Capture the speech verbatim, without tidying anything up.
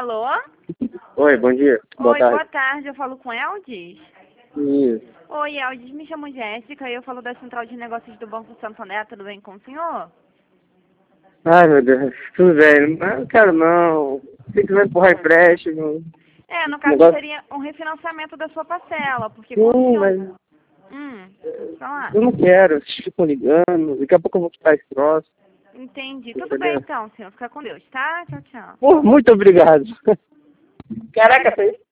Alô? Oi, bom dia. Boa Oi, tarde. boa tarde. Eu falo com Eldis? Isso. Oi, Eldis. Me chamo Jéssica e eu falo da Central de Negócios do Banco Santander. Tudo bem com o senhor? Ai, meu Deus. Tudo bem. Mas não quero não. Se quiser empurrar empréstimo. É, no caso Negócio... seria um refinanciamento da sua parcela, porque quando o Sim, senhor... mas Hum, pode falar. eu não quero. Vocês ficam ligando. Daqui a pouco eu vou quitar esse troço. Entendi. Tudo bem Entendeu? então, senhor. Fica com Deus, tá? Tchau, tchau. Pô, muito obrigado. Caraca, fez.